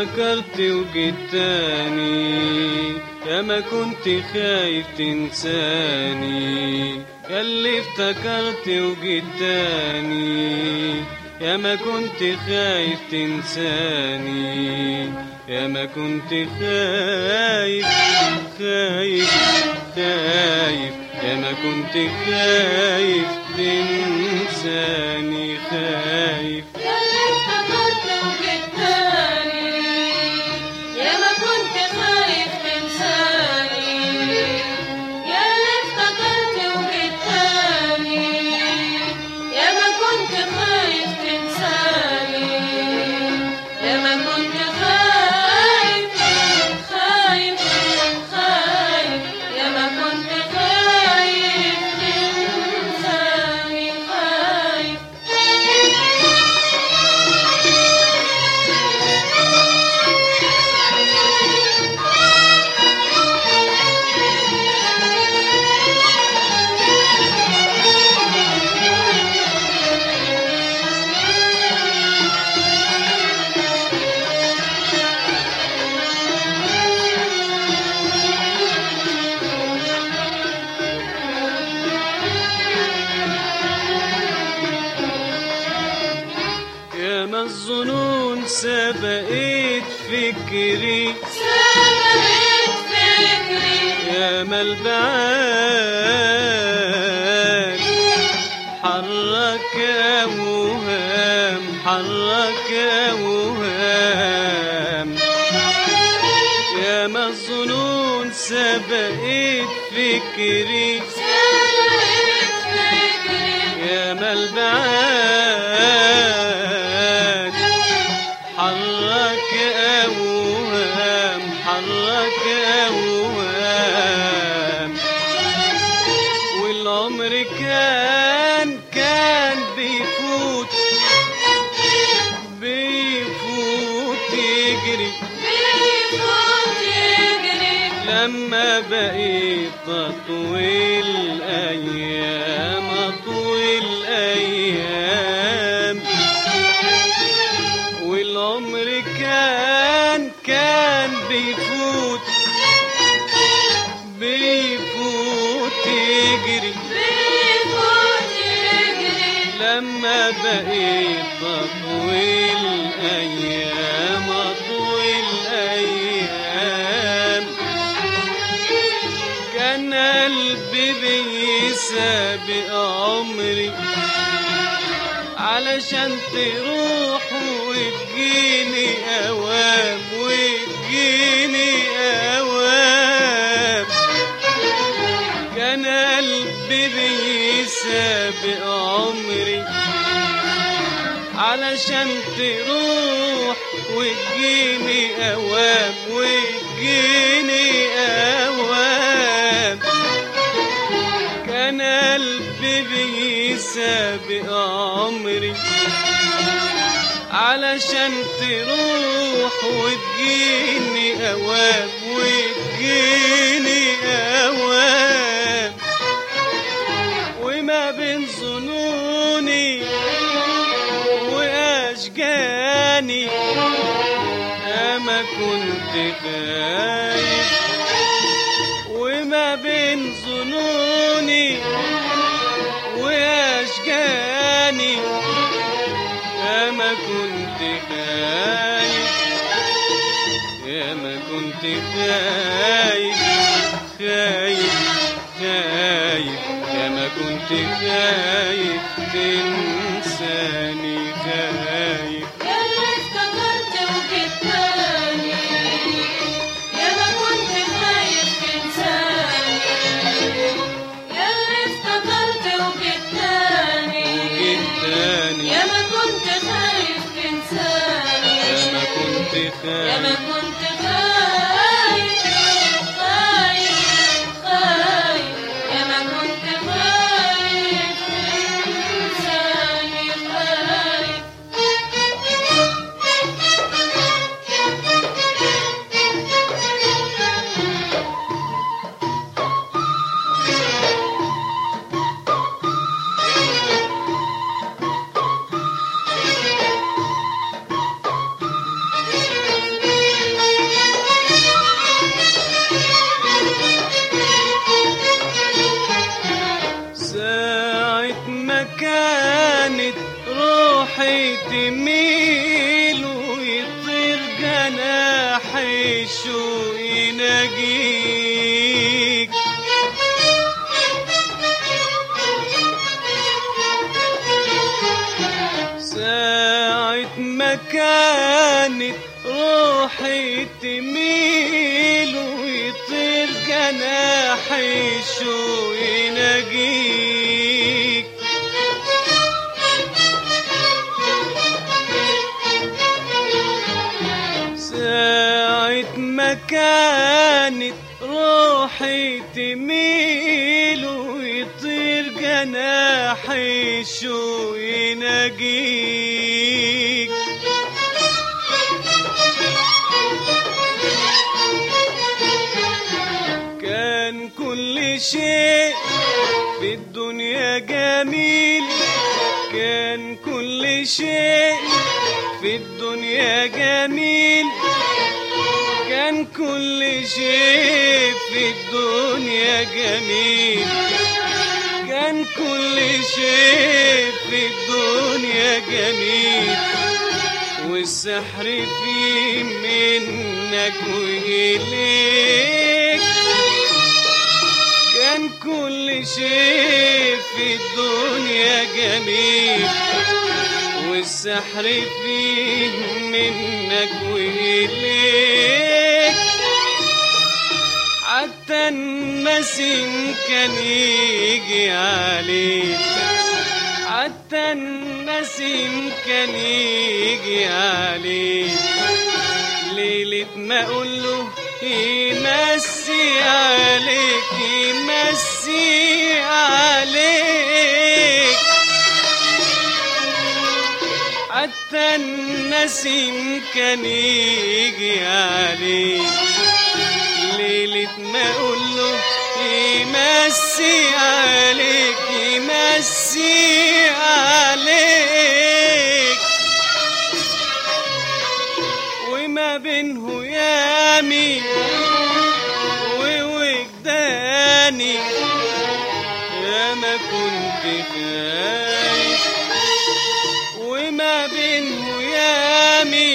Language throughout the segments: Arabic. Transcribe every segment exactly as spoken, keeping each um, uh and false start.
افتكرت وجيت تاني، يا ما كنت خايف تنساني. ياللي افتكرت وجيت تاني، يا ما كنت خايف تنساني. يا ما كنت خايف خايف خايف، يا ما كنت خايف تنساني خايف. ياللي افتكرت وجيت تاني، يا ما كنت خايف تنساني. ياللي افتكرت وجيت تاني، يا ما كنت خايف تنساني. يا ما كنت خايف خايف خايف، يا ما كنت خايف تنساني خايف. يا ما الظنون سبقت فكري، سبقت فكري، يا ما البعاد حرك أوهام حرك أوهام. يا ما الظنون سبقت فكري، سبقت فكري، يا ما البعاد حرك أوهام حرك أوهام. والعمر كان كان بيفوت بيفوت يجري، بيفوت يجري. لما بقيت أطوي الأيام أطوي الأيام. والعمر كان كان بيفوت بيفوت يجري، بيفوت يجري. لما بقيت أطوي الأيام أطوي الأيام. كان قلبي بيسابق عمري علشان تروح وتجيني أوام وتجيني أوام. كان قلبي بيسابق عمري علشان تروح وتجيني أوام وتجيني أوام. كان قلبي بيسابق عمري علشان تروح وتجيني أوام وتجيني أوام. وما بين ظنوني وأشجاني أما كنت خايف. وما بين ظنوني وأشجاني أما كنت خايف. يا ما كنت خايف خايف خايف، يا ما كنت خايف تنساني خايف. ياللي افتكرت وجيت تاني، يا ما كنت خايف تنساني. ياللي افتكرت وجيت تاني، وجيت تاني، يا ما كنت خايف تنساني. يا ما كنت يا ما خايف كنت خايف خايف خايف، يا ما كنت خايف تنساني خايف. تميل ويطير جناح الشوق يناجيك. ساعة ما كانت روحي تميل ويطير جناح الشوق يناجيك. ساعة ما كانت روحي تميل ويطير جناح الشوق يناجيك. كان كل شيء في الدنيا جميل، كان كل شيء في الدنيا جميل، كان كل شيء في الدنيا جميل، كان كل شيء في الدنيا جميل، والسحر فيه منك وإليك. كان كل شيء في الدنيا جميل، والسحر فيه منك وإليك. حتى النسيم كان يجي عليك، حتى النسيم كان يجي عليك. ليلة ما أقوله يمسي عليك، يمسي عليك. حتى النسيم كان يجي عليك. ليلة ما أقوله يمسي عليك، يمسي عليك. وما بينه يامي ووجداني يا ما كنت خايف. وما بينه يامي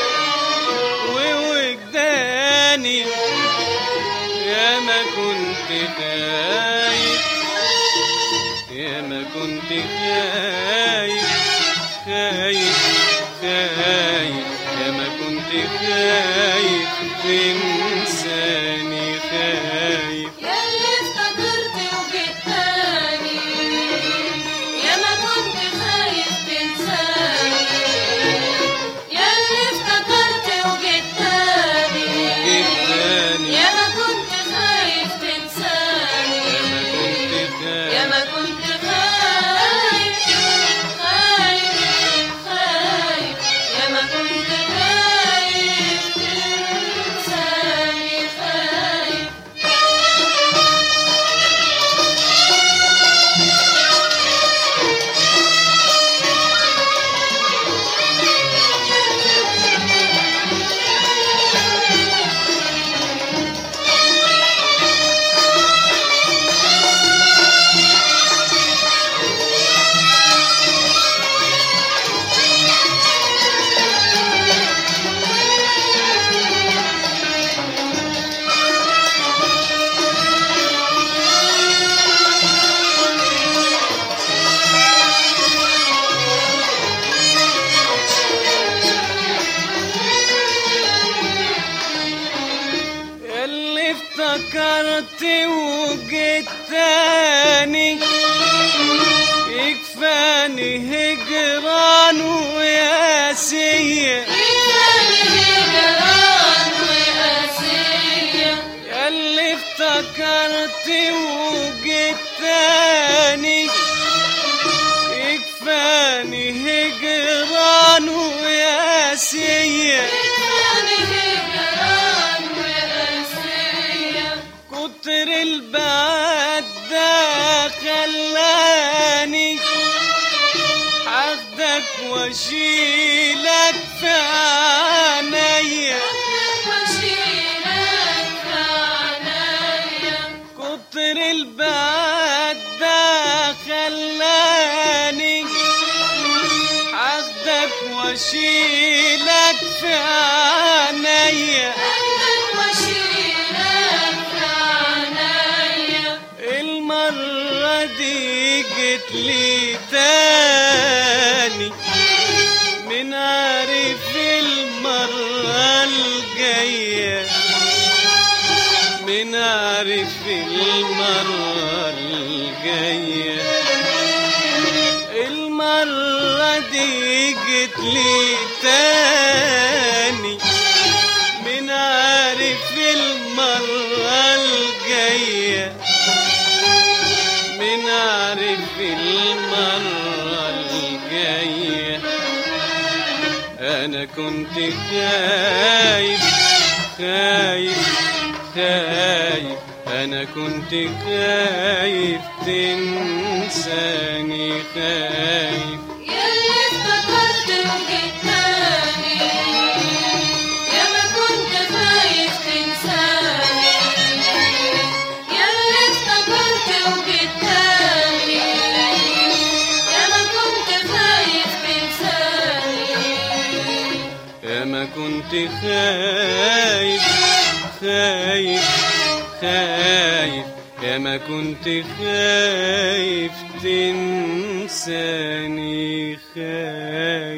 ووجداني يا ما كنت خايف، يا ما كنت خايف خايف خايف، يا ما كنت خايف تنساني خايف. ياللي افتكرت وجيت تاني يا ما كنت خايف تنساني. ياللي افتكرت وجيت تاني يا ما كنت خايف تنساني. يا ما كنت خايف خايف خايف، يا ما كنت خايف تنساني خايف. اللي افتكرت وجيت تاني يكفاني هجران وياسية، يكفاني هجران وقاسية. اللي افتكرت وجيت تاني يكفاني هجران وياسية. يكفاني هجران وقاسية. كتر البعد ده خلاني هاخدك واشيلك في عينيا. واشيلك في عينيا. كتر البعد ده خلاني هاخدك واشيلك في عينيا أندم واشيلك في عينيا. المرة دي جيت لي تاني من عارف المرة الجاية من عارف المرة الجاية المرة دي جيت لي تاني من عارف المرة الجاية من عارف المرة الجاية أنا كنت خايف خايف خايف أنا كنت خايف تنساني خايف ياللي افتكرت وجيت تاني يا ما كنت خايف تنساني. ياللي افتكرت وجيت تاني يا ما كنت خايف تنساني. يا ما كنت خايف خايف خايف يا ما كنت خايف تنساني خايف